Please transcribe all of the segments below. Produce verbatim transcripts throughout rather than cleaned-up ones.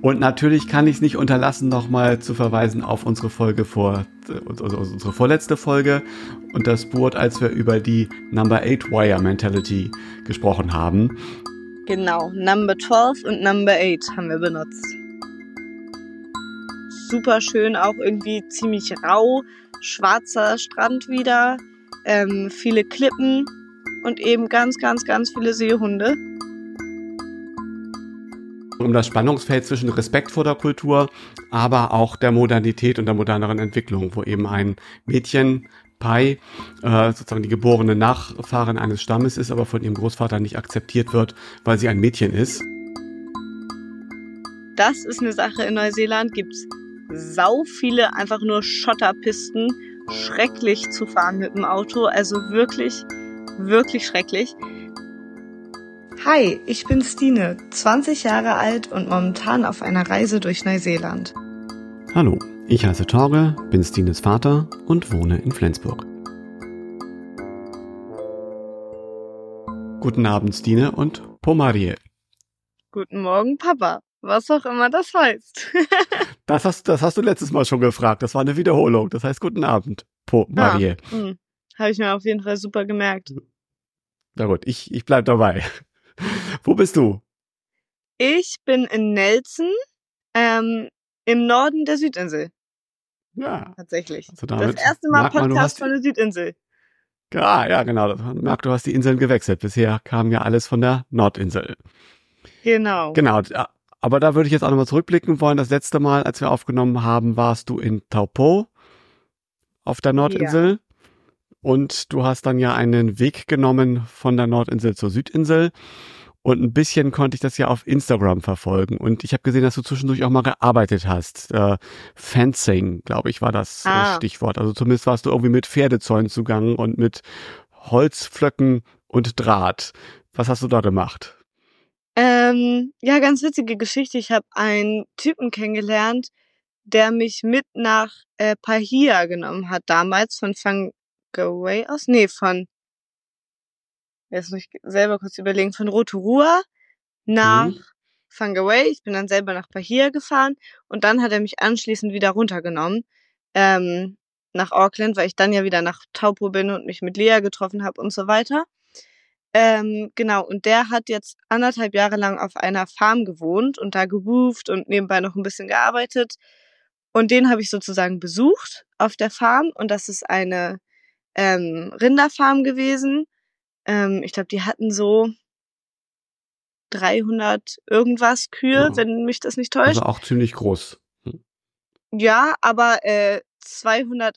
Und natürlich kann ich es nicht unterlassen, nochmal zu verweisen auf unsere Folge vor, also unsere vorletzte Folge und das Board, als wir über die Number eight Wire Mentality gesprochen haben. Genau, Number twelve und Number eight haben wir benutzt. Super schön, auch irgendwie ziemlich rau, schwarzer Strand wieder, ähm, viele Klippen und eben ganz, ganz, ganz viele Seehunde. Um das Spannungsfeld zwischen Respekt vor der Kultur, aber auch der Modernität und der moderneren Entwicklung, wo eben ein Mädchen, Pai, äh, sozusagen die geborene Nachfahrin eines Stammes ist, aber von ihrem Großvater nicht akzeptiert wird, weil sie ein Mädchen ist. Das ist eine Sache. In Neuseeland gibt's sau viele einfach nur Schotterpisten, schrecklich zu fahren mit dem Auto, also wirklich, wirklich schrecklich. Hi, ich bin Stine, zwanzig Jahre alt und momentan auf einer Reise durch Neuseeland. Hallo, ich heiße Torge, bin Stines Vater und wohne in Flensburg. Guten Abend, Stine und Pomarie. Guten Morgen, Papa. Was auch immer das heißt. das, hast, das hast du letztes Mal schon gefragt. Das war eine Wiederholung. Das heißt, guten Abend, Pomarie. Ah, hm. Habe ich mir auf jeden Fall super gemerkt. Na gut, ich, ich bleib dabei. Wo bist du? Ich bin in Nelson, ähm, im Norden der Südinsel. Ja. Tatsächlich. Also das erste Mal Podcast man, von der Südinsel. Ja, ja, genau. Man merkt, du hast die Inseln gewechselt. Bisher kam ja alles von der Nordinsel. Genau. Genau. Aber da würde ich jetzt auch nochmal zurückblicken wollen. Das letzte Mal, als wir aufgenommen haben, warst du in Taupo auf der Nordinsel. Ja. Und du hast dann ja einen Weg genommen von der Nordinsel zur Südinsel. Und ein bisschen konnte ich das ja auf Instagram verfolgen. Und ich habe gesehen, dass du zwischendurch auch mal gearbeitet hast. Äh, Fencing, glaube ich, war das ah. Stichwort. Also zumindest warst du irgendwie mit Pferdezäunen zugange und mit Holzpflöcken und Draht. Was hast du da gemacht? Ähm, ja, ganz witzige Geschichte. Ich habe einen Typen kennengelernt, der mich mit nach äh, Pahia genommen hat damals von Whangarei aus. Nee, von jetzt muss ich selber kurz überlegen, von Rotorua nach mhm. Whangarei. Ich bin dann selber nach Pahia gefahren und dann hat er mich anschließend wieder runtergenommen ähm, nach Auckland, weil ich dann ja wieder nach Taupo bin und mich mit Lea getroffen habe und so weiter. Ähm, genau, und der hat jetzt anderthalb Jahre lang auf einer Farm gewohnt und da geroofed und nebenbei noch ein bisschen gearbeitet. Und den habe ich sozusagen besucht auf der Farm und das ist eine ähm, Rinderfarm gewesen. Ähm, ich glaube, die hatten so dreihundert irgendwas Kühe, ja. Wenn mich das nicht täuscht. Also auch ziemlich groß. Hm. Ja, aber äh, zweihundertachtzig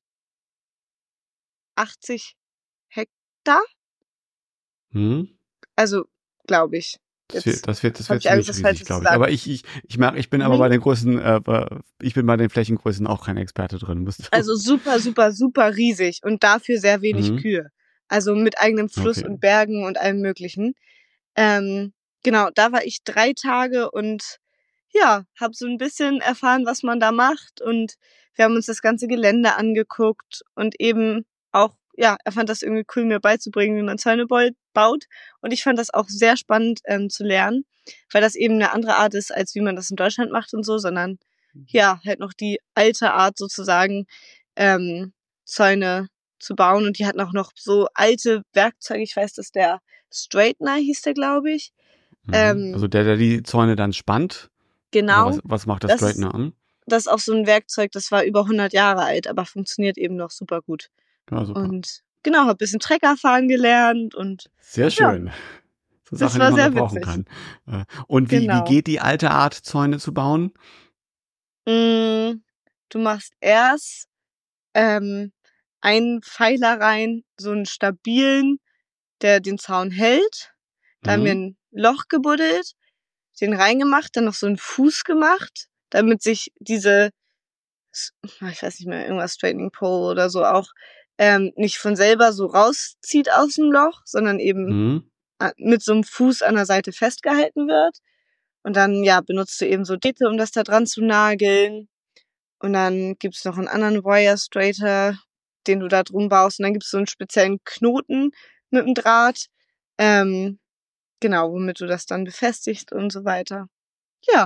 Hektar. Hm. Also, glaube ich. Das wird, das wird, das wird ziemlich riesig, glaube ich. Aber ich, ich, ich mag, ich bin mhm. aber bei den Größen, äh, ich bin bei den Flächengrößen auch kein Experte drin. Also super, super, super riesig und dafür sehr wenig mhm. Kühe. Also mit eigenem Fluss okay. und Bergen und allem Möglichen. Ähm, genau, da war ich drei Tage und ja, habe so ein bisschen erfahren, was man da macht und wir haben uns das ganze Gelände angeguckt und eben auch, ja, er fand das irgendwie cool, mir beizubringen, wie man Zäune baut. Und ich fand das auch sehr spannend ähm, zu lernen, weil das eben eine andere Art ist, als wie man das in Deutschland macht und so, sondern ja, halt noch die alte Art sozusagen, ähm, Zäune zu bauen. Und die hatten auch noch so alte Werkzeuge. Ich weiß, dass der Straightener hieß der, glaube ich. Mhm. Ähm, also der, der die Zäune dann spannt? Genau. Was, was macht der das Straightener an? Das ist auch so ein Werkzeug, das war über hundert Jahre alt, aber funktioniert eben noch super gut. Ja, super. Und genau, habe ein bisschen Trecker fahren gelernt und sehr schön. Ja, so Sachen, die man sehr brauchen witzig. kann. Und wie, genau. wie geht die alte Art, Zäune zu bauen? Mm, du machst erst ähm, einen Pfeiler rein, so einen stabilen, der den Zaun hält. Da mhm. haben wir ein Loch gebuddelt, den reingemacht, dann noch so einen Fuß gemacht, damit sich diese, ich weiß nicht mehr, irgendwas Straightening Pole oder so auch, ähm, nicht von selber so rauszieht aus dem Loch, sondern eben mhm. mit so einem Fuß an der Seite festgehalten wird. Und dann, ja, benutzt du eben so Drähte, um das da dran zu nageln. Und dann gibt's noch einen anderen Wire Straighter, den du da drum baust. Und dann gibt's so einen speziellen Knoten mit dem Draht. Ähm, genau, womit du das dann befestigst und so weiter. Ja,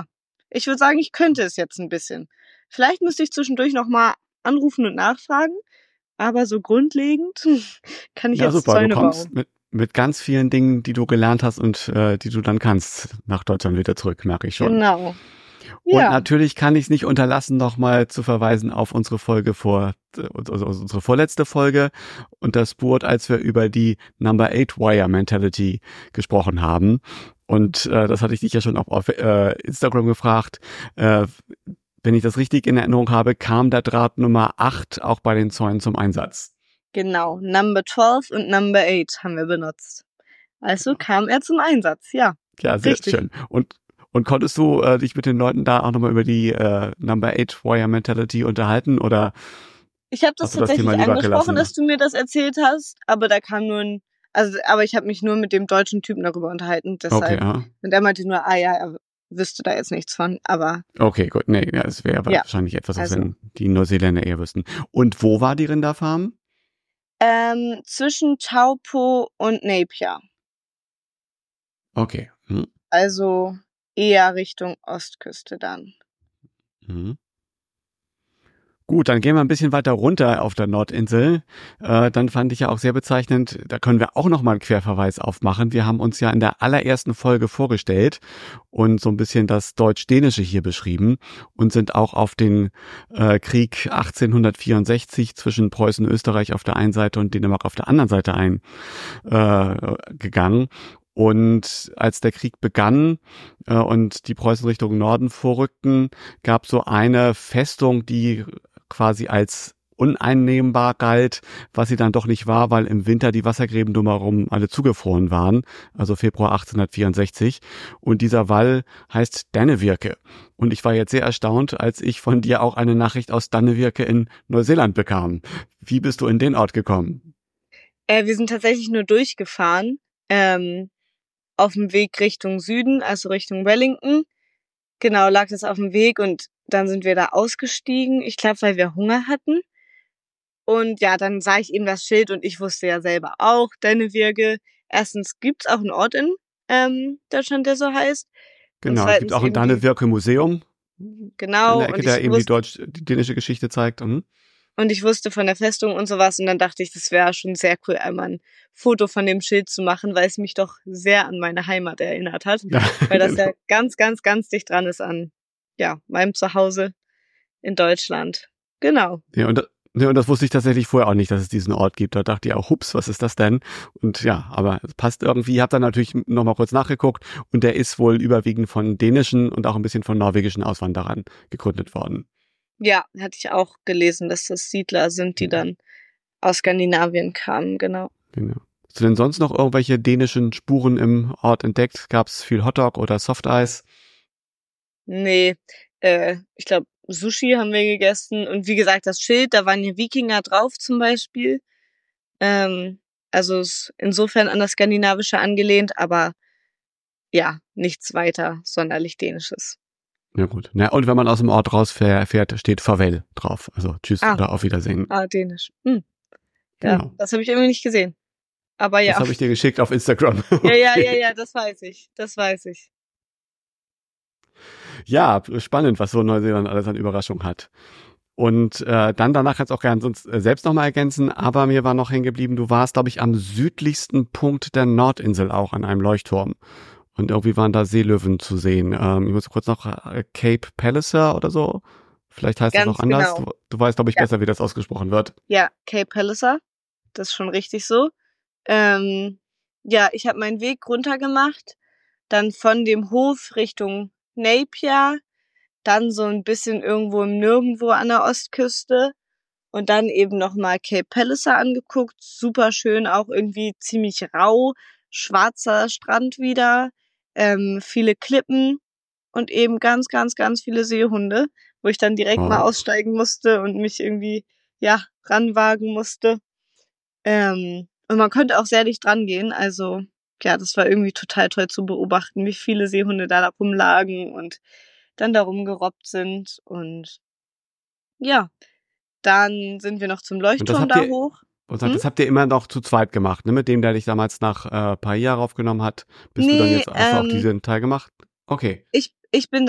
Ich würde sagen, ich könnte es jetzt ein bisschen. Vielleicht müsste ich zwischendurch nochmal anrufen und nachfragen, aber so grundlegend kann ich Ja, jetzt super. Du Zäune kommst bauen. mit, mit ganz vielen Dingen, die du gelernt hast und äh, die du dann kannst, nach Deutschland wieder zurück, merke ich schon. Genau. Und Ja, natürlich kann ich es nicht unterlassen, nochmal zu verweisen auf unsere Folge vor, also unsere vorletzte Folge und das Board, als wir über die Number Eight Wire Mentality gesprochen haben. Und äh, das hatte ich dich ja schon auch auf äh, Instagram gefragt. Äh, wenn ich das richtig in Erinnerung habe, kam der Draht Nummer acht auch bei den Zäunen zum Einsatz. genau. Number zwölf und Number eight haben wir benutzt. Also kam er zum Einsatz, ja. Ja, sehr Richtig. schön. Und und konntest du äh, dich mit den Leuten da auch nochmal über die äh, Number Eight Wire Mentality unterhalten oder Ich habe das hast du das tatsächlich Thema lieber angesprochen, gelassen? dass du mir das erzählt hast, aber da kam nur ein, also, aber ich habe mich nur mit dem deutschen Typen darüber unterhalten, Okay, deshalb. ja. Und er meinte nur, ah ja, er wüsste da jetzt nichts von, aber Okay, gut. Nee, ja, es wäre ja, wahrscheinlich etwas, was also. wenn die Neuseeländer eher wüssten. Und wo war die Rinderfarm? Ähm, zwischen Taupo und Napier. Okay. Hm. Also eher Richtung Ostküste dann. Hm. Gut, dann gehen wir ein bisschen weiter runter auf der Nordinsel. Äh, dann fand ich ja auch sehr bezeichnend, da können wir auch nochmal einen Querverweis aufmachen. Wir haben uns ja in der allerersten Folge vorgestellt und so ein bisschen das Deutsch-Dänische hier beschrieben und sind auch auf den äh, Krieg achtzehnhundertvierundsechzig zwischen Preußen und Österreich auf der einen Seite und Dänemark auf der anderen Seite eingegangen. Äh, Und als der Krieg begann äh, und die Preußen Richtung Norden vorrückten, gab so eine Festung, die quasi als uneinnehmbar galt, was sie dann doch nicht war, weil im Winter die Wassergräben drumherum alle zugefroren waren, also Februar achtzehnhundertvierundsechzig. Und dieser Wall heißt Dannevirke. Und ich war jetzt sehr erstaunt, als ich von dir auch eine Nachricht aus Dannevirke in Neuseeland bekam. Wie bist du in den Ort gekommen? Äh, wir sind tatsächlich nur durchgefahren, ähm, auf dem Weg Richtung Süden, also Richtung Wellington. Genau, lag das auf dem Weg und dann sind wir da ausgestiegen. Ich glaube, weil wir Hunger hatten. Und ja, dann sah ich eben das Schild und ich wusste ja selber auch, Dannevirke. Erstens gibt's auch einen Ort in ähm, Deutschland, der so heißt. Und Genau, es gibt zweitens auch ein eben die, Dannevirke Museum in genau, der und Ecke, der ich eben die wusste, deutsch, die dänische Geschichte zeigt. Mhm. und ich wusste von der Festung und sowas. Und dann dachte ich, das wäre schon sehr cool, einmal ein Foto von dem Schild zu machen, weil es mich doch sehr an meine Heimat erinnert hat. Ja, Weil das genau. ja ganz, ganz, ganz dicht dran ist an, ja, meinem Zuhause in Deutschland. Genau. Ja, und, ja, und das wusste ich tatsächlich vorher auch nicht, dass es diesen Ort gibt. Da dachte ich auch, hups, was ist das denn? Und ja, aber es passt irgendwie. Ich habe dann natürlich nochmal kurz nachgeguckt und der ist wohl überwiegend von dänischen und auch ein bisschen von norwegischen Auswanderern gegründet worden. Ja, hatte ich auch gelesen, dass das Siedler sind, die dann aus Skandinavien kamen, genau. Genau. Hast du denn sonst noch irgendwelche dänischen Spuren im Ort entdeckt? Gab es viel Hotdog oder Softeis? Nee, äh, ich glaube, Sushi haben wir gegessen. Und wie gesagt, das Schild, da waren ja Wikinger drauf zum Beispiel. Ähm, also ist insofern an das Skandinavische angelehnt, aber ja, nichts weiter sonderlich Dänisches. Ja gut. Na, und wenn man aus dem Ort rausfährt, steht Farewell drauf. Also tschüss Ah, oder auf Wiedersehen. ah, Dänisch. Hm, ja, Genau. das habe ich irgendwie nicht gesehen. Aber Das ja. habe ich dir geschickt auf Instagram. Ja, ja, ja, ja, das weiß ich. Das weiß ich. Ja, spannend, was so Neuseeland alles an Überraschung hat. Und äh, dann danach kannst du auch gerne sonst äh, selbst nochmal ergänzen, aber mir war noch hängen geblieben, du warst, glaube ich, am südlichsten Punkt der Nordinsel auch an einem Leuchtturm. Und irgendwie waren da Seelöwen zu sehen. Ähm, ich muss kurz noch äh, Cape Palliser oder so. Vielleicht heißt das Ganz auch anders. genau. Du, du weißt, glaube ich, Ja. besser, wie das ausgesprochen wird. Ja, Cape Palliser. Das ist schon richtig so. Ähm, ja, ich habe meinen Weg runter gemacht, dann von dem Hof Richtung Napier, dann so ein bisschen irgendwo im Nirgendwo an der Ostküste und dann eben nochmal Cape Palliser angeguckt. Super schön, auch irgendwie ziemlich rau, schwarzer Strand wieder, ähm, viele Klippen und eben ganz, ganz, ganz viele Seehunde, wo ich dann direkt mal Wow. aussteigen musste und mich irgendwie, ja, ranwagen musste. Ähm, und man konnte auch sehr dicht dran gehen. Also, ja, das war irgendwie total toll zu beobachten, wie viele Seehunde da, da rumlagen und dann da rumgerobbt sind. Und ja, dann sind wir noch zum Und das Leuchtturm habt da ihr, hoch. und Hm? das habt ihr immer noch zu zweit gemacht, ne? Mit dem, der dich damals nach äh, Paia raufgenommen hat. Bist du dann Nee, jetzt, hast du auch ähm, diesen Teil gemacht? Okay. ich, ich bin dann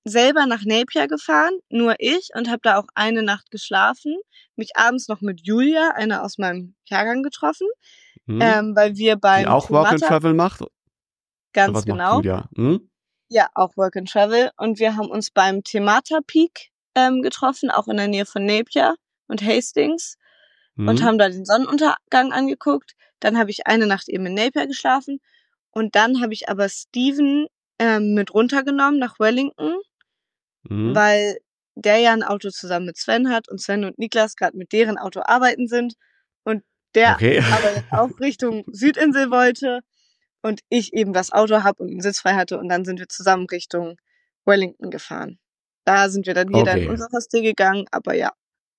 selber nach Napier gefahren, nur ich, und habe da auch eine Nacht geschlafen, mich abends noch mit Julia, einer aus meinem Jahrgang, getroffen, hm. ähm, weil wir beim Die auch Work and Travel macht? Ganz was genau. Macht Julia? Hm? Ja, auch Work and Travel. Und wir haben uns beim Temata Peak ähm, getroffen, auch in der Nähe von Napier und Hastings, hm. und haben da den Sonnenuntergang angeguckt. Dann habe ich eine Nacht eben in Napier geschlafen und dann habe ich aber Steven ähm, mit runtergenommen nach Wellington, hm. weil der ja ein Auto zusammen mit Sven hat und Sven und Niklas gerade mit deren Auto arbeiten sind und der okay. aber jetzt auch Richtung Südinsel wollte und ich eben das Auto habe und einen Sitz frei hatte und dann sind wir zusammen Richtung Wellington gefahren. Da sind wir dann jeder okay. in unser Hostel gegangen, aber ja.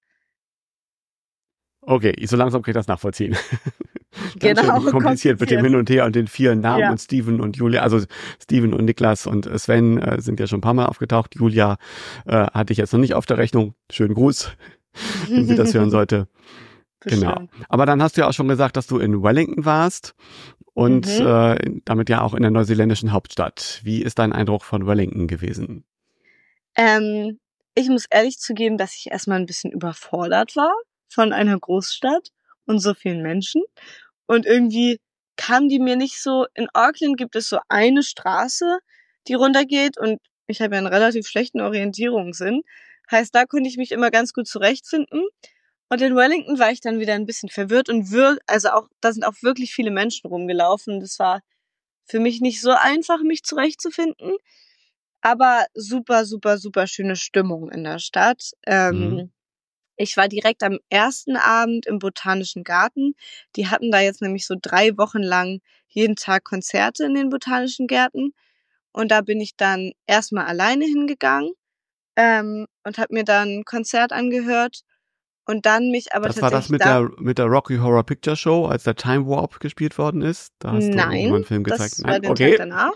Okay, so langsam kann ich das nachvollziehen. Ganz genau, schön kompliziert mit dem Hin und Her und den vielen Namen ja. und Steven und Julia, also Steven und Niklas und Sven äh, sind ja schon ein paar Mal aufgetaucht. Julia äh, hatte ich jetzt noch nicht auf der Rechnung. Schönen Gruß, wenn sie das hören sollte. Genau. Aber dann hast du ja auch schon gesagt, dass du in Wellington warst und mhm. äh, damit ja auch in der neuseeländischen Hauptstadt. Wie ist dein Eindruck von Wellington gewesen? Ähm, ich muss ehrlich zugeben, dass ich erstmal ein bisschen überfordert war von einer Großstadt und so vielen Menschen. Und irgendwie kam die mir nicht so, in Auckland gibt es so eine Straße, die runtergeht und ich habe ja einen relativ schlechten Orientierungssinn. Heißt, da konnte ich mich immer ganz gut zurechtfinden. Und in Wellington war ich dann wieder ein bisschen verwirrt und wir, also auch, da sind auch wirklich viele Menschen rumgelaufen. Das war für mich nicht so einfach, mich zurechtzufinden. Aber super, super, super schöne Stimmung in der Stadt. Ähm, mhm. Ich war direkt am ersten Abend im Botanischen Garten. Die hatten da jetzt nämlich so drei Wochen lang jeden Tag Konzerte in den Botanischen Gärten. Und da bin ich dann erstmal alleine hingegangen ähm, und habe mir dann ein Konzert angehört. Und dann mich aber das tatsächlich. Das war das mit da der mit der Rocky Horror Picture Show, als der Time Warp gespielt worden ist? Da hast Nein, du einen Film gezeigt. Das Nein, war den okay. Tag danach.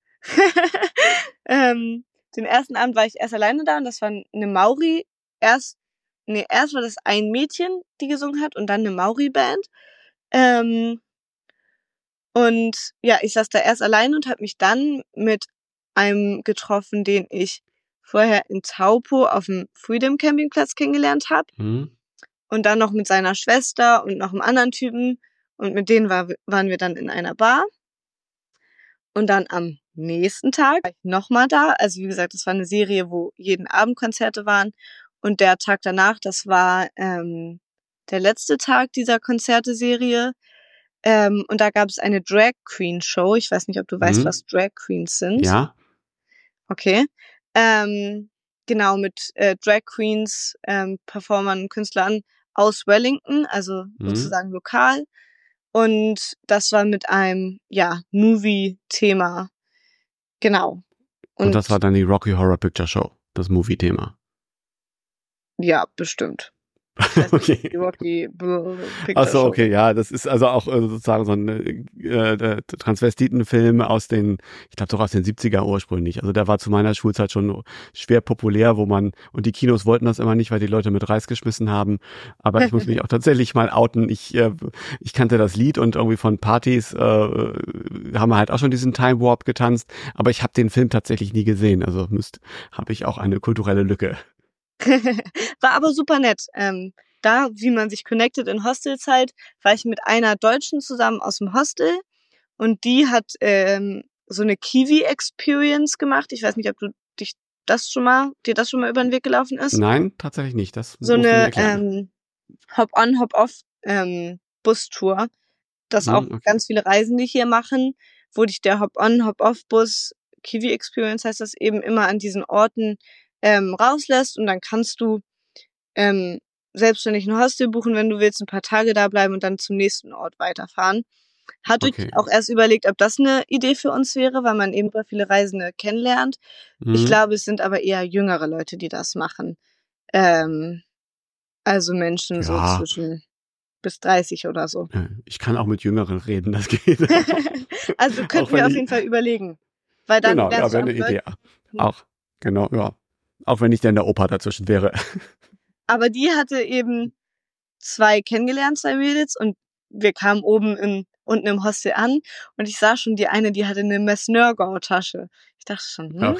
ähm, den ersten Abend war ich erst alleine da und das war eine Maori. Erst, nee, erst war das ein Mädchen, die gesungen hat und dann eine Maori-Band. Ähm, und ja, ich saß da erst alleine und habe mich dann mit einem getroffen, den ich vorher in Taupo auf dem Freedom Campingplatz kennengelernt habe. Mhm. Und dann noch mit seiner Schwester und noch einem anderen Typen. Und mit denen war, waren wir dann in einer Bar. Und dann am nächsten Tag war ich nochmal da. Also wie gesagt, das war eine Serie, wo jeden Abend Konzerte waren. Und der Tag danach, das war ähm, der letzte Tag dieser Konzerteserie. Ähm, und da gab es eine Drag Queen Show. Ich weiß nicht, ob du mhm. weißt, was Drag Queens sind. Ja. Okay. Ähm, genau, mit äh, Drag Queens, ähm, Performern, Künstlern aus Wellington, also mhm. sozusagen lokal. Und das war mit einem, ja, Movie-Thema. Genau. Und, Und das war dann die Rocky Horror Picture Show, das Movie-Thema. Ja, bestimmt. Okay. Die Rocky Ach so, okay, ja, das ist also auch äh, sozusagen so ein äh, Transvestitenfilm aus den, ich glaube doch aus den siebziger ursprünglich. Also der war zu meiner Schulzeit schon schwer populär, wo man, und die Kinos wollten das immer nicht, weil die Leute mit Reis geschmissen haben. Aber ich muss mich auch tatsächlich mal outen. Ich äh, ich kannte das Lied und irgendwie von Partys äh, haben wir halt auch schon diesen Time Warp getanzt. Aber ich habe den Film tatsächlich nie gesehen. Also müsst, habe ich auch eine kulturelle Lücke. War aber super nett. Ähm, da, wie man sich connected in Hostelzeit, war ich mit einer Deutschen zusammen aus dem Hostel und die hat ähm, so eine Kiwi-Experience gemacht. Ich weiß nicht, ob du dich das schon mal, dir das schon mal über den Weg gelaufen ist. Nein, tatsächlich nicht. Das so eine ähm, Hop-on, Hop-off ähm, Bustour, das hm, auch okay. ganz viele Reisende hier machen, wo dich der Hop-on, Hop-off-Bus, Kiwi-Experience heißt das, eben immer an diesen Orten Ähm, rauslässt und dann kannst du ähm, selbstständig ein Hostel buchen, wenn du willst, ein paar Tage da bleiben und dann zum nächsten Ort weiterfahren. Hatte okay. ich auch erst überlegt, ob das eine Idee für uns wäre, weil man eben super viele Reisende kennenlernt. Mhm. Ich glaube, es sind aber eher jüngere Leute, die das machen. Ähm, also Menschen ja. so zwischen bis dreißig oder so. Ich kann auch mit Jüngeren reden, das geht. Also könnten wir auf jeden Fall überlegen. Weil dann genau, ja, wäre eine Idee. Auch, genau, ja. Auch wenn nicht denn der Opa dazwischen wäre. Aber die hatte eben zwei kennengelernt, zwei Mädels, und wir kamen oben in, unten im Hostel an und ich sah schon die eine, die hatte eine Messnergau-Tasche. Ich dachte schon, hm, okay.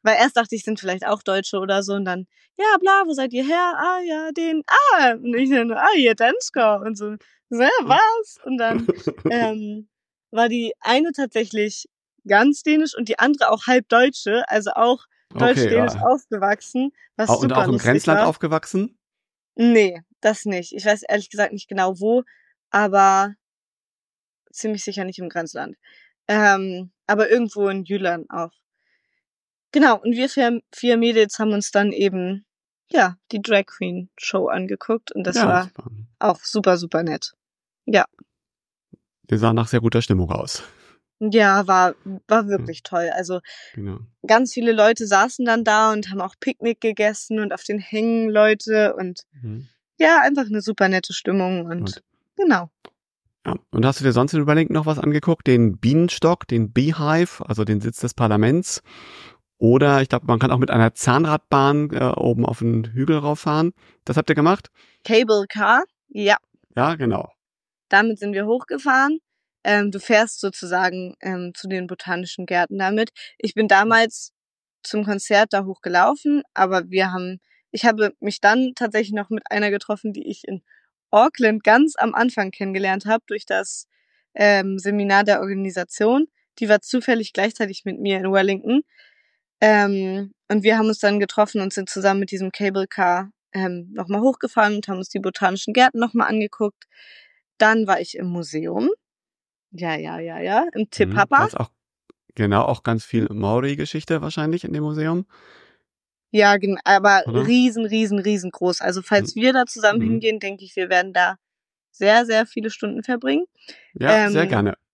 Weil erst dachte ich, sind vielleicht auch Deutsche oder so und dann, ja, bla, wo seid ihr her? Ah, ja, den, ah, und ich dann, ah, hier, Dansker und so, so, ja, was? Und dann ähm, war die eine tatsächlich ganz dänisch und die andere auch halb Deutsche, also auch Okay, deutsch-dänisch ja. aufgewachsen, was Und auch super im lustig Grenzland war. aufgewachsen? Nee, das nicht. Ich weiß ehrlich gesagt nicht genau wo, aber ziemlich sicher nicht im Grenzland. Ähm, aber irgendwo in Jylland auch. Genau, und wir vier, vier Mädels haben uns dann eben, ja, die Drag Queen Show angeguckt und das Ja, war super. auch super, super nett. Ja. Die sah nach sehr guter Stimmung aus. Ja, war, war Ja, wirklich toll. Also genau. ganz viele Leute saßen dann da und haben auch Picknick gegessen und auf den Hängen Leute und Mhm. ja, einfach eine super nette Stimmung und Und, genau. ja. Und hast du dir sonst in Überlink noch was angeguckt? Den Bienenstock, den Beehive, also den Sitz des Parlaments. Oder ich glaube, man kann auch mit einer Zahnradbahn äh, oben auf den Hügel rauffahren. Das habt ihr gemacht? Cable Car, ja, Ja, genau. damit sind wir hochgefahren. Ähm, du fährst sozusagen ähm, zu den botanischen Gärten damit. Ich bin damals zum Konzert da hochgelaufen, aber wir haben, ich habe mich dann tatsächlich noch mit einer getroffen, die ich in Auckland ganz am Anfang kennengelernt habe durch das ähm, Seminar der Organisation. Die war zufällig gleichzeitig mit mir in Wellington. Ähm, und wir haben uns dann getroffen und sind zusammen mit diesem Cable Car ähm, nochmal hochgefahren und haben uns die botanischen Gärten nochmal angeguckt. Dann war ich im Museum. Ja, ja, ja, ja. Im Te Mhm. Da Papa. ist auch, genau, auch ganz viel Maori-Geschichte wahrscheinlich in dem Museum, Ja, gen- aber oder? riesen, riesen, riesengroß. Also Mhm. falls wir da zusammen Mhm. hingehen, denke ich, wir werden da sehr, sehr viele Stunden verbringen. Ja, sehr Ähm, gerne.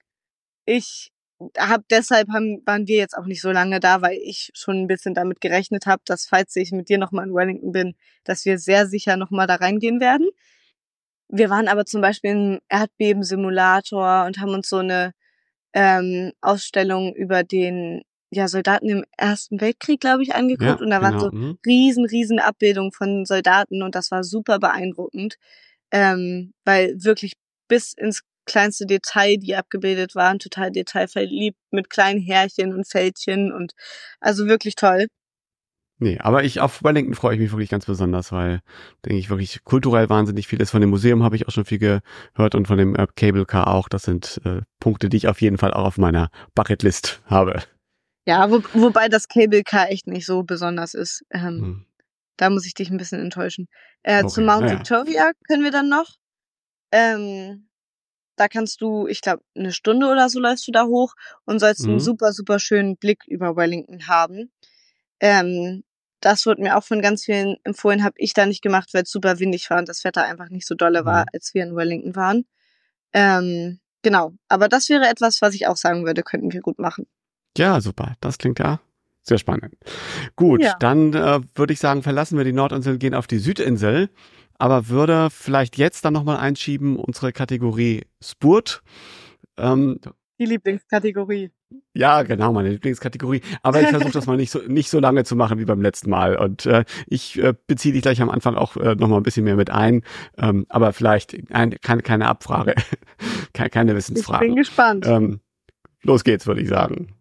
ich habe deshalb haben, waren wir jetzt auch nicht so lange da, weil ich schon ein bisschen damit gerechnet habe, dass falls ich mit dir nochmal in Wellington bin, dass wir sehr sicher nochmal da reingehen werden. Wir waren aber zum Beispiel im Erdbebensimulator und haben uns so eine ähm, Ausstellung über den ja, Soldaten im Ersten Weltkrieg, glaube ich, angeguckt. Ja, Und da waren genau. so Mhm. riesen, riesen Abbildungen von Soldaten und das war super beeindruckend, ähm, weil wirklich bis ins kleinste Detail, die abgebildet waren, total detailverliebt mit kleinen Härchen und Fältchen und also wirklich toll. Nee, aber ich auf Wellington freue ich mich wirklich ganz besonders, weil, denke ich, wirklich kulturell wahnsinnig viel ist. Von dem Museum habe ich auch schon viel gehört und von dem äh, Cable Car auch. Das sind äh, Punkte, die ich auf jeden Fall auch auf meiner Bucketlist habe. Ja, wo, wobei das Cable Car echt nicht so besonders ist. Ähm, Hm. Da muss ich dich ein bisschen enttäuschen. Äh, zu Okay, Mount naja. Victoria können wir dann noch. Ähm, da kannst du, ich glaube, eine Stunde oder so läufst du da hoch und sollst einen Mhm. super, super schönen Blick über Wellington haben. Ähm, das wurde mir auch von ganz vielen empfohlen, habe ich da nicht gemacht, weil es super windig war und das Wetter einfach nicht so dolle war, Mhm. als wir in Wellington waren. Ähm, genau, aber das wäre etwas, was ich auch sagen würde, könnten wir gut machen. Ja, super. Das klingt ja sehr spannend. Gut, Ja. dann äh, würde ich sagen, verlassen wir die Nordinsel, gehen auf die Südinsel, aber würde vielleicht jetzt dann nochmal einschieben unsere Kategorie Spurt. Ähm, Die Lieblingskategorie. ja, genau, meine Lieblingskategorie. Aber ich versuche das mal nicht so nicht so lange zu machen wie beim letzten Mal. Und äh, ich äh, beziehe dich gleich am Anfang auch äh, nochmal ein bisschen mehr mit ein. Ähm, aber vielleicht ein, keine, keine Abfrage, keine, keine Ich bin Wissensfragen. gespannt. Ähm, los geht's, würde ich sagen.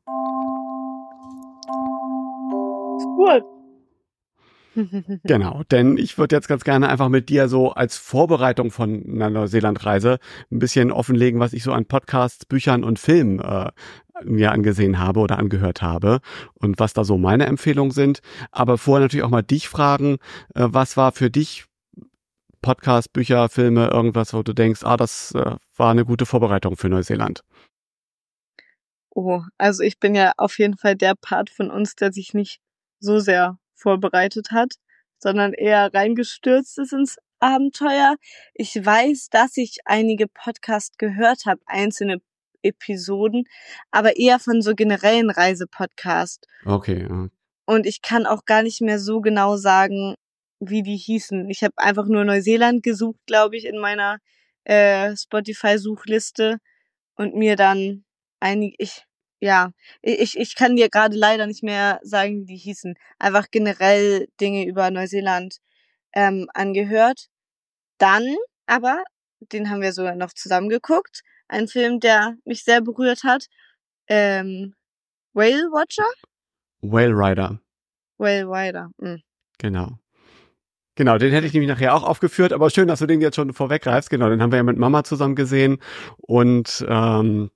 Cool. Genau, denn ich würde jetzt ganz gerne einfach mit dir so als Vorbereitung von einer Neuseeland-Reise ein bisschen offenlegen, was ich so an Podcasts, Büchern und Filmen äh, mir angesehen habe oder angehört habe und was da so meine Empfehlungen sind. Aber vorher natürlich auch mal dich fragen, äh, was war für dich Podcast, Bücher, Filme, irgendwas, wo du denkst, ah, das äh, war eine gute Vorbereitung für Neuseeland. Oh, also ich bin ja auf jeden Fall der Part von uns, der sich nicht so sehr vorbereitet hat, sondern eher reingestürzt ist ins Abenteuer. Ich weiß, dass ich einige Podcasts gehört habe, einzelne Episoden, aber eher von so generellen Reisepodcasts. Okay, ja. Und ich kann auch gar nicht mehr so genau sagen, wie die hießen. Ich habe einfach nur Neuseeland gesucht, glaube ich, in meiner äh, Spotify-Suchliste und mir dann einige, ich, ja, ich, ich kann dir gerade leider nicht mehr sagen, wie die hießen. Einfach generell Dinge über Neuseeland ähm, angehört. Dann aber, den haben wir sogar noch zusammen geguckt, ein Film, der mich sehr berührt hat, ähm, Whale Watcher. Whale Rider. Whale Rider. Mhm. Genau. Genau, den hätte ich nämlich nachher auch aufgeführt, aber schön, dass du den jetzt schon vorweggreifst. Genau, den haben wir ja mit Mama zusammen gesehen und ähm,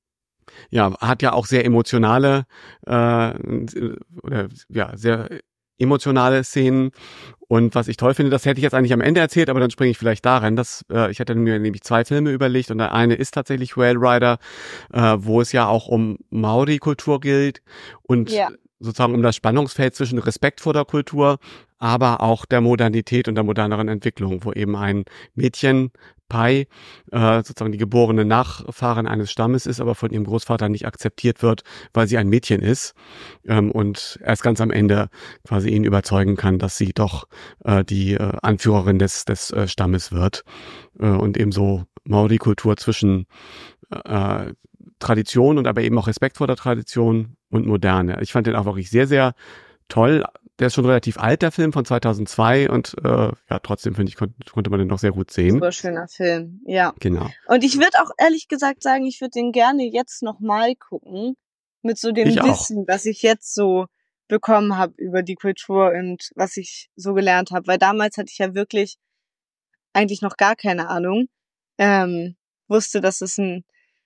ja, hat ja auch sehr emotionale äh, oder ja, sehr emotionale Szenen. Und was ich toll finde, das hätte ich jetzt eigentlich am Ende erzählt, aber dann springe ich vielleicht da rein. Das, äh, ich hatte mir nämlich zwei Filme überlegt und der eine ist tatsächlich Whale Rider, äh, wo es ja auch um Maori-Kultur gilt und Ja. sozusagen um das Spannungsfeld zwischen Respekt vor der Kultur, aber auch der Modernität und der moderneren Entwicklung, wo eben ein Mädchen, Pai, äh, sozusagen die geborene Nachfahrin eines Stammes ist, aber von ihrem Großvater nicht akzeptiert wird, weil sie ein Mädchen ist ähm, und erst ganz am Ende quasi ihn überzeugen kann, dass sie doch äh, die äh, Anführerin des, des äh, Stammes wird äh, und eben so Maori-Kultur zwischen äh, Tradition und aber eben auch Respekt vor der Tradition und Moderne. Ich fand den auch wirklich sehr, sehr toll. Der ist schon relativ alt, der Film von zweitausendzwei und äh, ja, trotzdem finde ich, kon- konnte man den noch sehr gut sehen. Super schöner Film, ja. Genau. Und ich würde auch ehrlich gesagt sagen, ich würde den gerne jetzt nochmal gucken, mit so dem Ich auch. Wissen, was ich jetzt so bekommen habe über die Kultur und was ich so gelernt habe. Weil damals hatte ich ja wirklich eigentlich noch gar keine Ahnung. Ähm, wusste, dass es ein,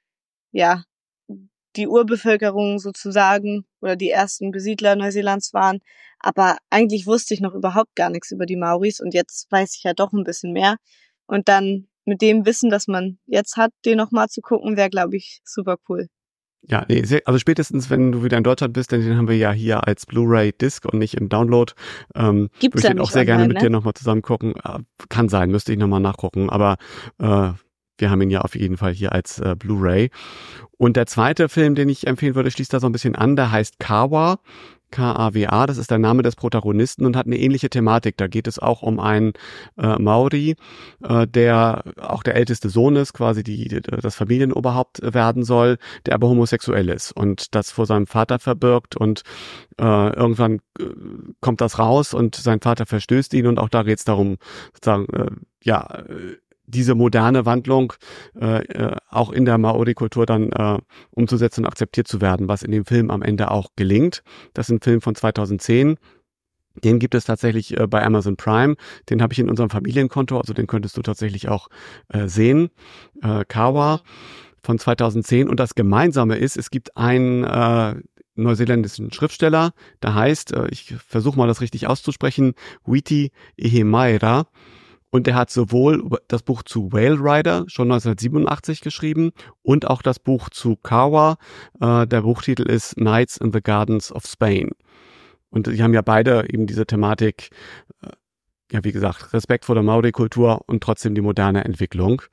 ja, die Urbevölkerung sozusagen oder die ersten Besiedler Neuseelands waren. Aber eigentlich wusste ich noch überhaupt gar nichts über die Maoris und jetzt weiß ich ja doch ein bisschen mehr. Und dann mit dem Wissen, das man jetzt hat, den nochmal zu gucken, wäre, glaube ich, super cool. Ja, nee, sehr, also spätestens, wenn du wieder in Deutschland bist, denn den haben wir ja hier als Blu-ray-Disc und nicht im Download. Ähm, Gibt's würde ich ja den auch nicht sehr gerne online, mit ne? dir nochmal zusammen gucken. Äh, kann sein, müsste ich nochmal nachgucken, aber äh, wir haben ihn ja auf jeden Fall hier als äh, Blu-ray. Und der zweite Film, den ich empfehlen würde, schließt da so ein bisschen an, der heißt Kawa. K A W A, das ist der Name des Protagonisten und hat eine ähnliche Thematik. Da geht es auch um einen äh, Maori, äh, der auch der älteste Sohn ist, quasi die, die das Familienoberhaupt werden soll, der aber homosexuell ist und das vor seinem Vater verbirgt und äh, irgendwann äh, kommt das raus und sein Vater verstößt ihn und auch da geht es darum, sozusagen, äh, ja, äh, diese moderne Wandlung äh, äh, auch in der Maori-Kultur dann äh, umzusetzen und akzeptiert zu werden, was in dem Film am Ende auch gelingt. Das ist ein Film von zweitausendzehn. Den gibt es tatsächlich äh, bei Amazon Prime. Den habe ich in unserem Familienkonto, also den könntest du tatsächlich auch äh, sehen. Äh, Kawa von zweitausendzehn. Und das Gemeinsame ist, es gibt einen äh, neuseeländischen Schriftsteller, der heißt, äh, ich versuche mal das richtig auszusprechen, Witi Ihemaira. Und er hat sowohl das Buch zu Whale Rider schon neunzehnhundertsiebenundachtzig geschrieben und auch das Buch zu Kawa. Äh, der Buchtitel ist Nights in the Gardens of Spain. Und die haben ja beide eben diese Thematik, äh, ja wie gesagt, Respekt vor der Maori-Kultur und trotzdem die moderne Entwicklung.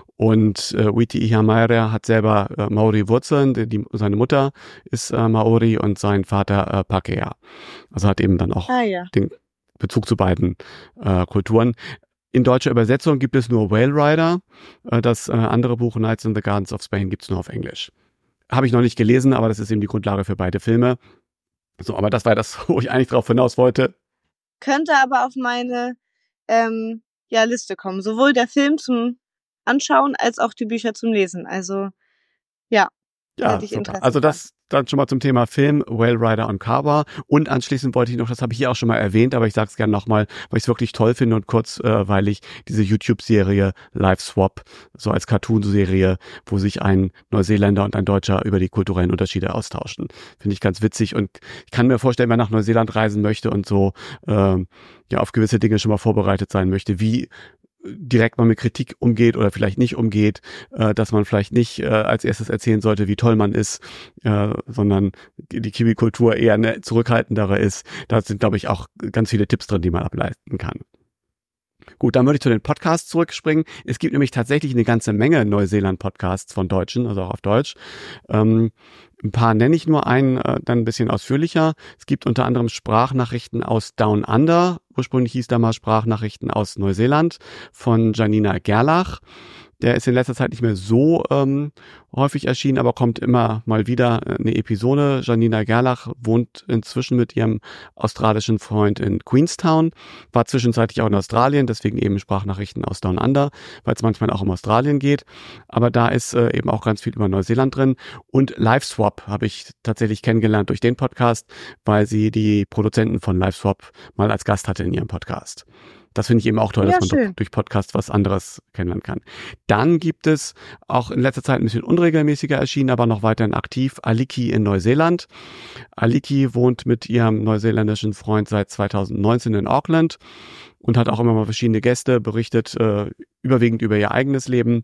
Und äh, Witi Ihemaira hat selber äh, Maori-Wurzeln, die, die, seine Mutter ist äh, Maori und sein Vater äh, Pakea. Also hat eben dann auch Ah, ja. den Bezug zu beiden äh, Kulturen. In deutscher Übersetzung gibt es nur Whale Rider. Das äh, andere Buch Nights in the Gardens of Spain gibt es nur auf Englisch. Habe ich noch nicht gelesen, aber das ist eben die Grundlage für beide Filme. So, aber das war das, wo ich eigentlich drauf hinaus wollte. Könnte aber auf meine ähm, ja, Liste kommen. Sowohl der Film zum Anschauen als auch die Bücher zum Lesen. Also ja, Ja, hätte ich super. Interesse Also dran. das dann schon mal zum Thema Film, Whale Rider und Kawa. Und anschließend wollte ich noch, das habe ich hier auch schon mal erwähnt, aber ich sage es gerne nochmal, weil ich es wirklich toll finde und kurzweilig, äh, diese YouTube-Serie Live Swap, so als Cartoon-Serie, wo sich ein Neuseeländer und ein Deutscher über die kulturellen Unterschiede austauschen. Finde ich ganz witzig und ich kann mir vorstellen, wer nach Neuseeland reisen möchte und so äh, ja auf gewisse Dinge schon mal vorbereitet sein möchte, wie direkt mal mit Kritik umgeht oder vielleicht nicht umgeht, äh, dass man vielleicht nicht äh, als erstes erzählen sollte, wie toll man ist, äh, sondern die Kiwi-Kultur eher eine zurückhaltendere ist. Da sind, glaube ich, auch ganz viele Tipps drin, die man ableiten kann. Gut, dann würde ich zu den Podcasts zurückspringen. Es gibt nämlich tatsächlich eine ganze Menge Neuseeland-Podcasts von Deutschen, also auch auf Deutsch. Ähm, ein paar nenne ich nur, einen äh, dann ein bisschen ausführlicher. Es gibt unter anderem Sprachnachrichten aus Down Under. Ursprünglich hieß da mal Sprachnachrichten aus Neuseeland von Janina Gerlach. Der ist in letzter Zeit nicht mehr so ähm, häufig erschienen, aber kommt immer mal wieder eine Episode. Janina Gerlach wohnt inzwischen mit ihrem australischen Freund in Queenstown, war zwischenzeitlich auch in Australien, deswegen eben Sprachnachrichten aus Down Under, weil es manchmal auch um Australien geht. Aber da ist äh, eben auch ganz viel über Neuseeland drin. Und LiveSwap habe ich tatsächlich kennengelernt durch den Podcast, weil sie die Produzenten von LiveSwap mal als Gast hatte in ihrem Podcast. Das finde ich eben auch toll, Ja, dass man schön. durch Podcasts was anderes kennenlernen kann. Dann gibt es auch in letzter Zeit ein bisschen unregelmäßiger erschienen, aber noch weiterhin aktiv, Aliki in Neuseeland. Aliki wohnt mit ihrem neuseeländischen Freund seit zweitausendneunzehn in Auckland und hat auch immer mal verschiedene Gäste, berichtet äh, überwiegend über ihr eigenes Leben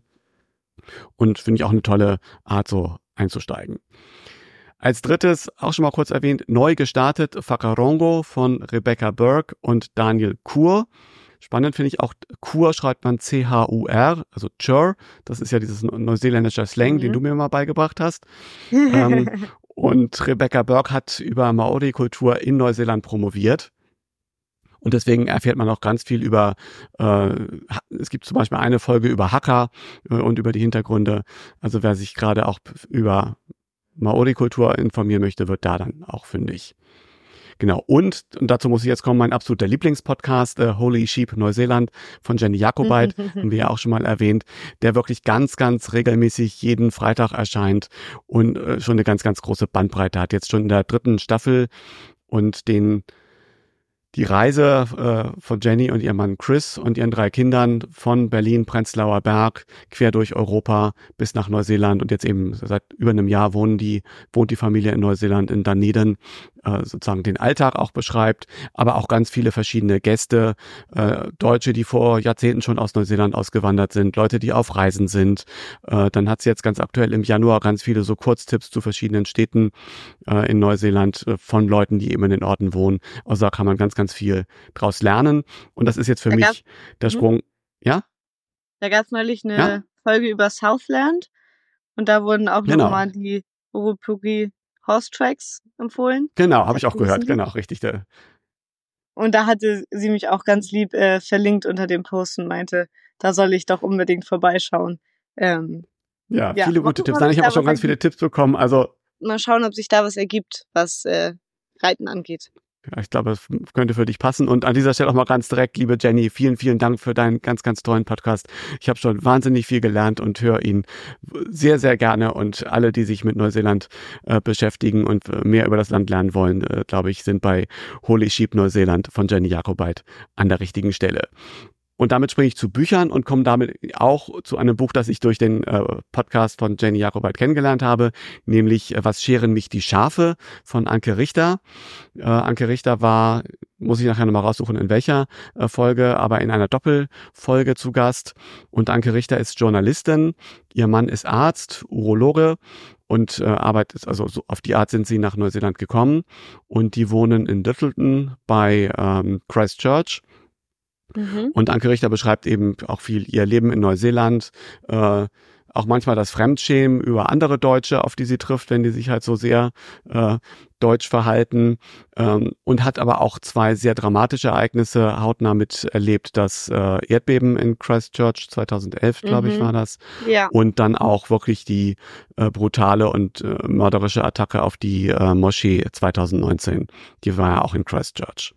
und finde ich auch eine tolle Art, so einzusteigen. Als drittes, auch schon mal kurz erwähnt, neu gestartet, Whakarongo von Rebecca Burke und Daniel Kur. Spannend finde ich auch, Kur schreibt man C H U R, also Chur. Das ist ja dieses neuseeländische Slang, mhm. den du mir mal beigebracht hast. ähm, und Rebecca Burke hat über Maori-Kultur in Neuseeland promoviert. Und deswegen erfährt man auch ganz viel über, äh, es gibt zum Beispiel eine Folge über Haka äh, und über die Hintergründe. Also wer sich gerade auch über Maori-Kultur informieren möchte, wird da dann auch fündig. Genau, und, und dazu muss ich jetzt kommen, mein absoluter Lieblingspodcast, äh, Holy Sheep Neuseeland von Jenny Jakobait, haben wir ja auch schon mal erwähnt, der wirklich ganz, ganz regelmäßig jeden Freitag erscheint und äh, schon eine ganz, ganz große Bandbreite hat. Jetzt schon in der dritten Staffel und den die Reise äh, von Jenny und ihrem Mann Chris und ihren drei Kindern von Berlin, Prenzlauer Berg, quer durch Europa bis nach Neuseeland und jetzt eben seit über einem Jahr wohnen die, wohnt die Familie in Neuseeland in Dunedin, äh, sozusagen den Alltag auch beschreibt, aber auch ganz viele verschiedene Gäste, äh, Deutsche, die vor Jahrzehnten schon aus Neuseeland ausgewandert sind, Leute, die auf Reisen sind. Äh, dann hat sie jetzt ganz aktuell im Januar ganz viele so Kurztipps zu verschiedenen Städten äh, in Neuseeland äh, von Leuten, die eben in den Orten wohnen. Also da kann man ganz, ganz viel draus lernen. Und das ist jetzt für Da mich gab's- der Mhm. Sprung. Ja? Da gab es neulich eine Ja? Folge über Southland und da wurden auch Genau. nochmal die Urupugi Horse Tracks empfohlen. Genau, habe ich auch Wissen gehört. Sie? Genau, richtig. Der, Und da hatte sie mich auch ganz lieb äh, verlinkt unter dem Post und meinte, da soll ich doch unbedingt vorbeischauen. Ähm, ja, Ja, viele mal gute gucken, Tipps. ob Nein, ich sich habe auch da schon was ganz viele ergibt. Tipps bekommen. Also Mal schauen, ob sich da was ergibt, was äh, Reiten angeht. ja, ich glaube, es könnte für dich passen. Und an dieser Stelle auch mal ganz direkt, liebe Jenny, vielen, vielen Dank für deinen ganz, ganz tollen Podcast. Ich habe schon wahnsinnig viel gelernt und höre ihn sehr, sehr gerne. Und alle, die sich mit Neuseeland äh, beschäftigen und äh, mehr über das Land lernen wollen, äh, glaube ich, sind bei Holy Sheep Neuseeland von Jenny Jakobait an der richtigen Stelle. Und damit springe ich zu Büchern und komme damit auch zu einem Buch, das ich durch den äh, Podcast von Jenny Jakobait kennengelernt habe, nämlich äh, Was scheren mich die Schafe von Anke Richter. Äh, Anke Richter war, muss ich nachher nochmal raussuchen, in welcher äh, Folge, aber in einer Doppelfolge zu Gast. Und Anke Richter ist Journalistin, ihr Mann ist Arzt, Urologe und äh, arbeitet, also so auf die Art sind sie nach Neuseeland gekommen. Und die wohnen in Littleton bei ähm, Christchurch. Mhm. Und Anke Richter beschreibt eben auch viel ihr Leben in Neuseeland, äh, auch manchmal das Fremdschämen über andere Deutsche, auf die sie trifft, wenn die sich halt so sehr äh, deutsch verhalten, ähm, und hat aber auch zwei sehr dramatische Ereignisse hautnah miterlebt. Das äh, Erdbeben in Christchurch zweitausendelf, glaube ich, Mhm. war das. Ja. Und dann auch wirklich die äh, brutale und äh, mörderische Attacke auf die äh, Moschee zweitausendneunzehn. Die war ja auch in Christchurch.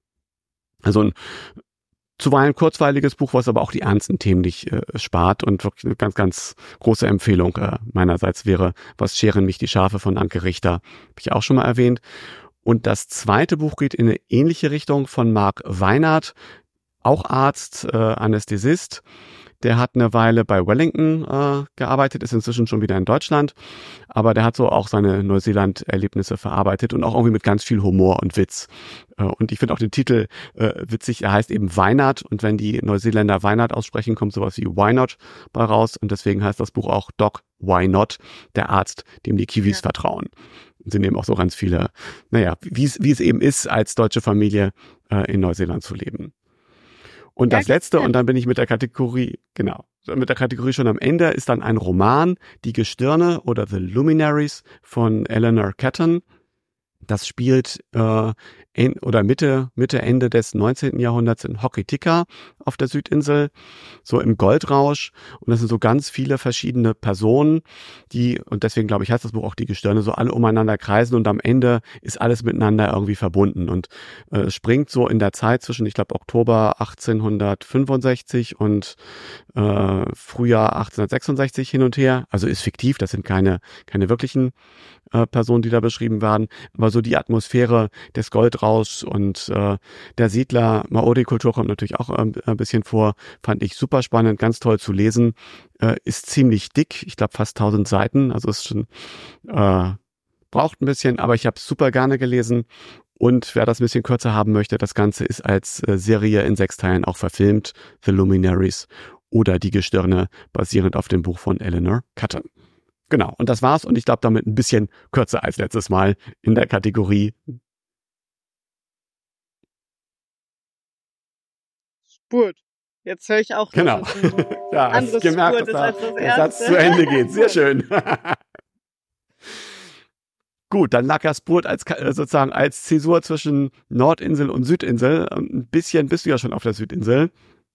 Also ein zuweilen kurzweiliges Buch, was aber auch die ernsten Themen nicht äh, spart und wirklich eine ganz, ganz große Empfehlung äh, meinerseits wäre, Was scheren mich die Schafe von Anke Richter, habe ich auch schon mal erwähnt. Und das zweite Buch geht in eine ähnliche Richtung von Marc Weinert, auch Arzt, äh, Anästhesist. Der hat eine Weile bei Wellington äh, gearbeitet, ist inzwischen schon wieder in Deutschland, aber der hat so auch seine Neuseeland-Erlebnisse verarbeitet und auch irgendwie mit ganz viel Humor und Witz. Äh, und ich finde auch den Titel äh, witzig, er heißt eben Weinert und wenn die Neuseeländer Weinert aussprechen, kommt sowas wie Why Not bei raus und deswegen heißt das Buch auch Doc Why Not, der Arzt, dem die Kiwis Ja. vertrauen. Und sind eben auch so ganz viele, naja, wie es wie es eben ist, als deutsche Familie äh, in Neuseeland zu leben. Und Ja, das letzte, gerne. und dann bin ich mit der Kategorie, genau, mit der Kategorie schon am Ende, ist dann ein Roman, Die Gestirne oder The Luminaries von Eleanor Catton. Das spielt äh, en- oder Mitte, Mitte, Ende des neunzehnten Jahrhunderts in Hokitika auf der Südinsel, so im Goldrausch. Und das sind so ganz viele verschiedene Personen, die, und deswegen glaube ich, heißt das Buch auch Die Gestirne, so alle umeinander kreisen und am Ende ist alles miteinander irgendwie verbunden. Und äh, es springt so in der Zeit zwischen, ich glaube, Oktober achtzehnhundertfünfundsechzig und äh, Frühjahr achtzehnhundertsechsundsechzig hin und her. Also ist fiktiv, das sind keine, keine wirklichen äh, Personen, die da beschrieben werden. Aber so die Atmosphäre des Goldrauschs und äh, der Siedler, Maori-Kultur kommt natürlich auch äh, ein bisschen vor, fand ich super spannend, ganz toll zu lesen. Äh, ist ziemlich dick, ich glaube fast tausend Seiten, also ist schon, äh, braucht ein bisschen, aber ich habe es super gerne gelesen. Und wer das ein bisschen kürzer haben möchte, das Ganze ist als äh, Serie in sechs Teilen auch verfilmt, The Luminaries oder Die Gestirne, basierend auf dem Buch von Eleanor Catton. Genau, und das war's. Und ich glaube, damit ein bisschen kürzer als letztes Mal in der Kategorie Spurt. Jetzt höre ich auch, genau. dass es ein Ja, hast anderes gemerkt, Spurt dass ist da als das der Satz erste. zu Ende geht. Sehr schön. Gut, dann lag ja Spurt als Ka- sozusagen als Zäsur zwischen Nordinsel und Südinsel. Ein bisschen bist du ja schon auf der Südinsel.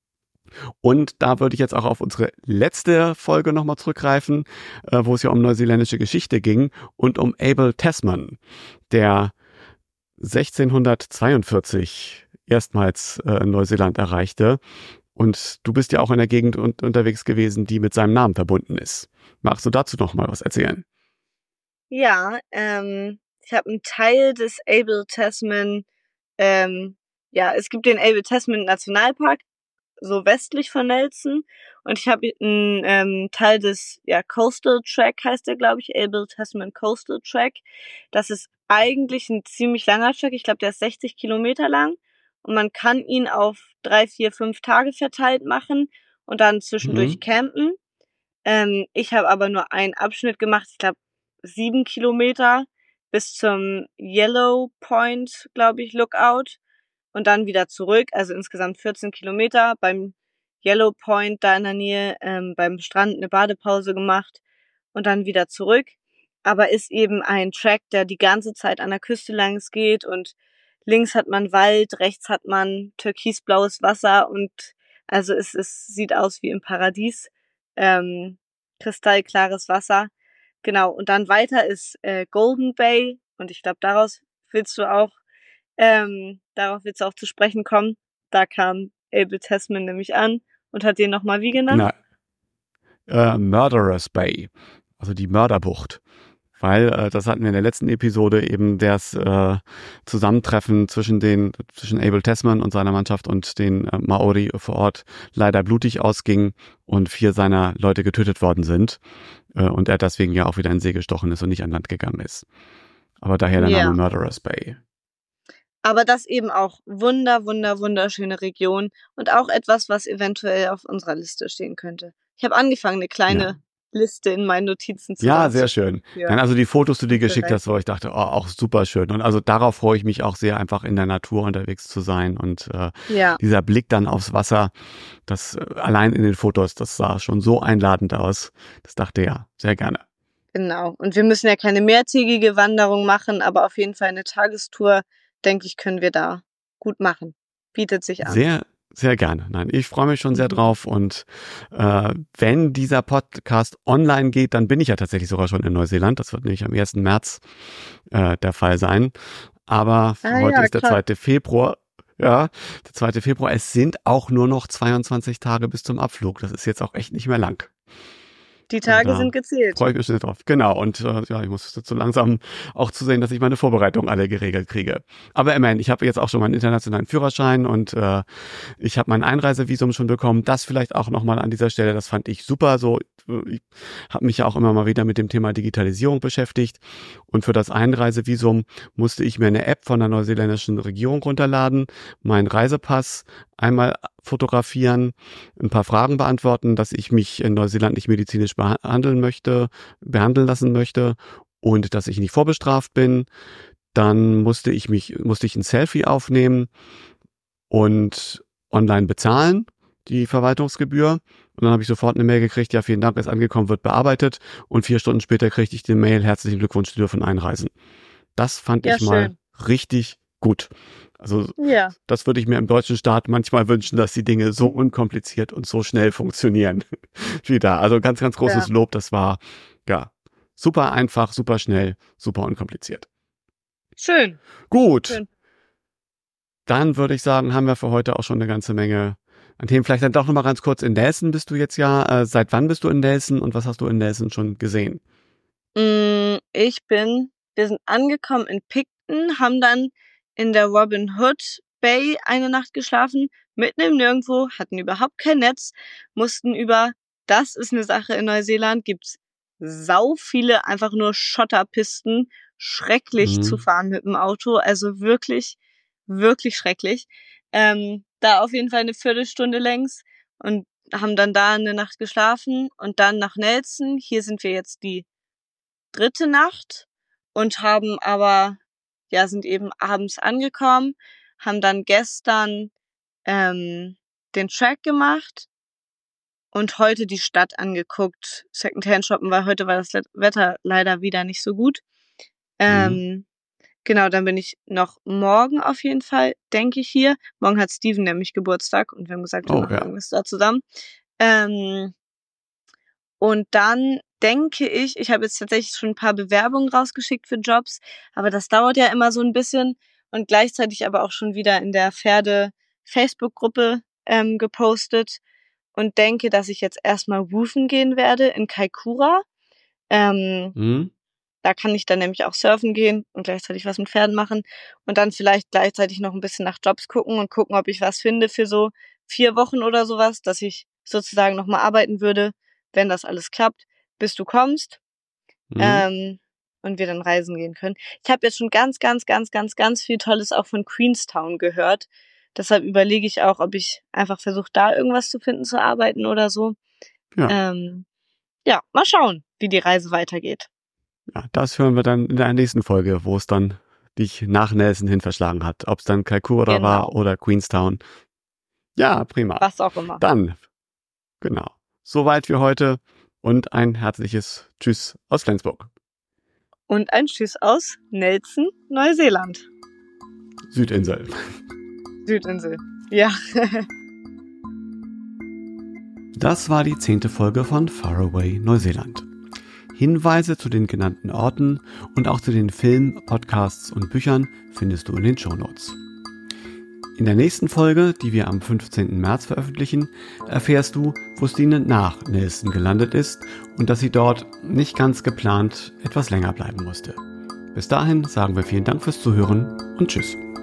Und da würde ich jetzt auch auf unsere letzte Folge nochmal zurückgreifen, äh, wo es ja um neuseeländische Geschichte ging und um Abel Tasman, der sechzehnhundertzweiundvierzig erstmals äh, Neuseeland erreichte. Und du bist ja auch in der Gegend un- unterwegs gewesen, die mit seinem Namen verbunden ist. Magst du dazu noch mal was erzählen? Ja, ähm, ich habe einen Teil des Abel Tasman, ähm, ja, es gibt den Abel Tasman Nationalpark, so westlich von Nelson. Und ich habe einen ähm, Teil des, ja, Coastal Track heißt der, glaube ich, Abel Tasman Coastal Track. Das ist eigentlich ein ziemlich langer Track. Ich glaube, der ist sechzig Kilometer lang. Und man kann ihn auf drei, vier, fünf Tage verteilt machen und dann zwischendurch Mhm. campen. Ähm, ich habe aber nur einen Abschnitt gemacht, ich glaube sieben Kilometer bis zum Yellow Point, glaube ich, Lookout und dann wieder zurück, also insgesamt vierzehn Kilometer. Beim Yellow Point da in der Nähe, ähm, beim Strand eine Badepause gemacht und dann wieder zurück. Aber ist eben ein Track, der die ganze Zeit an der Küste langs geht und links hat man Wald, rechts hat man türkisblaues Wasser und also es, es sieht aus wie im Paradies. Ähm, kristallklares Wasser. Genau, und dann weiter ist äh, Golden Bay und ich glaube, daraus willst du auch, ähm, darauf willst du auch zu sprechen kommen. Da kam Abel Tasman nämlich an und hat den nochmal wie genannt? Na, äh, Murderers Bay, also die Mörderbucht. Weil, äh, das hatten wir in der letzten Episode, eben das äh, Zusammentreffen zwischen den zwischen Abel Tasman und seiner Mannschaft und den äh, Maori vor Ort leider blutig ausging und vier seiner Leute getötet worden sind. Äh, und er deswegen ja auch wieder in den See gestochen ist und nicht an Land gegangen ist. Aber daher der Ja. Name Murderers Bay. Aber das eben auch wunder, wunder, wunderschöne Region und auch etwas, was eventuell auf unserer Liste stehen könnte. Ich habe angefangen, eine kleine Ja. Liste in meinen Notizen zu Ja, sehr schön. Ja. Dann also die Fotos, die du dir geschickt Perfekt. hast, wo ich dachte, oh, auch super schön. Und also darauf freue ich mich auch sehr, einfach in der Natur unterwegs zu sein. Und äh, Ja, dieser Blick dann aufs Wasser, das äh, allein in den Fotos, das sah schon so einladend aus. Das dachte ja, sehr gerne. genau. Und wir müssen ja keine mehrtägige Wanderung machen, aber auf jeden Fall eine Tagestour, denke ich, können wir da gut machen. Bietet sich an. Sehr, sehr gerne. Nein, ich freue mich schon sehr Mhm. drauf. Und äh, wenn dieser Podcast online geht, dann bin ich ja tatsächlich sogar schon in Neuseeland. Das wird nämlich am ersten März äh, der Fall sein. Aber Ah, heute ja, ist der klar. zweite Februar. Ja, der zweite Februar. Es sind auch nur noch zweiundzwanzig Tage bis zum Abflug. Das ist jetzt auch echt nicht mehr lang. Die Tage Da sind gezählt. freue ich mich schon drauf. Genau. Und äh, ja, ich muss jetzt so langsam auch zusehen, dass ich meine Vorbereitung alle geregelt kriege. Aber immerhin, ich habe jetzt auch schon meinen internationalen Führerschein und äh, ich habe mein Einreisevisum schon bekommen. Das vielleicht auch nochmal an dieser Stelle. Das fand ich super. So, ich habe mich ja auch immer mal wieder mit dem Thema Digitalisierung beschäftigt. Und für das Einreisevisum musste ich mir eine App von der neuseeländischen Regierung runterladen, meinen Reisepass einmal fotografieren, ein paar Fragen beantworten, dass ich mich in Neuseeland nicht medizinisch behandeln möchte, behandeln lassen möchte und dass ich nicht vorbestraft bin. Dann musste ich mich, musste ich ein Selfie aufnehmen und online bezahlen, die Verwaltungsgebühr. Und dann habe ich sofort eine Mail gekriegt, ja, vielen Dank, ist angekommen, wird bearbeitet. Und vier Stunden später kriegte ich die Mail, herzlichen Glückwunsch, Sie dürfen einreisen. Das fand Ja, ich mal schön. richtig, gut. Also Ja. das würde ich mir im deutschen Staat manchmal wünschen, dass die Dinge so unkompliziert und so schnell funktionieren wie da. Also ganz, ganz großes Ja. Lob. Das war ja super einfach, super schnell, super unkompliziert. Schön. Gut. Schön. Dann würde ich sagen, haben wir für heute auch schon eine ganze Menge an Themen. Vielleicht dann doch nochmal ganz kurz, in Nelson bist du jetzt ja. Äh, seit wann bist du in Nelson und was hast du in Nelson schon gesehen? Mm, Ich bin, wir sind angekommen in Picton, haben dann in der Robin Hood Bay eine Nacht geschlafen, mitten im Nirgendwo, hatten überhaupt kein Netz, mussten über, das ist eine Sache in Neuseeland, gibt's sau viele einfach nur Schotterpisten, schrecklich Mhm. zu fahren mit dem Auto, also wirklich, wirklich schrecklich. Ähm, da auf jeden Fall eine Viertelstunde längs und haben dann da eine Nacht geschlafen und dann nach Nelson. Hier sind wir jetzt die dritte Nacht und haben aber, ja, sind eben abends angekommen, haben dann gestern ähm, den Track gemacht und heute die Stadt angeguckt. Secondhand shoppen, weil heute war das Wetter leider wieder nicht so gut. Ähm, Mhm. Genau, dann bin ich noch morgen auf jeden Fall, denke ich, hier. Morgen hat Steven nämlich Geburtstag und wir haben gesagt, wir Oh machen ja. irgendwas da zusammen. Ähm, und dann denke ich, ich habe jetzt tatsächlich schon ein paar Bewerbungen rausgeschickt für Jobs, aber das dauert ja immer so ein bisschen und gleichzeitig aber auch schon wieder in der Pferde-Facebook-Gruppe ähm, gepostet und denke, dass ich jetzt erstmal roofen gehen werde in Kaikoura. Ähm, Mhm. Da kann ich dann nämlich auch surfen gehen und gleichzeitig was mit Pferden machen und dann vielleicht gleichzeitig noch ein bisschen nach Jobs gucken und gucken, ob ich was finde für so vier Wochen oder sowas, dass ich sozusagen nochmal arbeiten würde, wenn das alles klappt, bis du kommst Mhm. ähm, und wir dann reisen gehen können. Ich habe jetzt schon ganz, ganz, ganz, ganz, ganz viel Tolles auch von Queenstown gehört. Deshalb überlege ich auch, ob ich einfach versuche, da irgendwas zu finden, zu arbeiten oder so. Ja. Ähm, ja, mal schauen, wie die Reise weitergeht. Ja, das hören wir dann in der nächsten Folge, wo es dann dich nach Nelson hin verschlagen hat. Ob es dann Kaikoura Genau. war oder Queenstown. Ja, prima. Was auch immer. Dann, genau. Soweit für heute und ein herzliches Tschüss aus Flensburg. Und ein Tschüss aus Nelson, Neuseeland. Südinsel. Südinsel. Ja. Das war die zehnte Folge von Faraway Neuseeland. Hinweise zu den genannten Orten und auch zu den Filmen, Podcasts und Büchern findest du in den Shownotes. In der nächsten Folge, die wir am fünfzehnten März veröffentlichen, erfährst du, wo Stine nach Nelson gelandet ist und dass sie dort nicht ganz geplant etwas länger bleiben musste. Bis dahin sagen wir vielen Dank fürs Zuhören und Tschüss.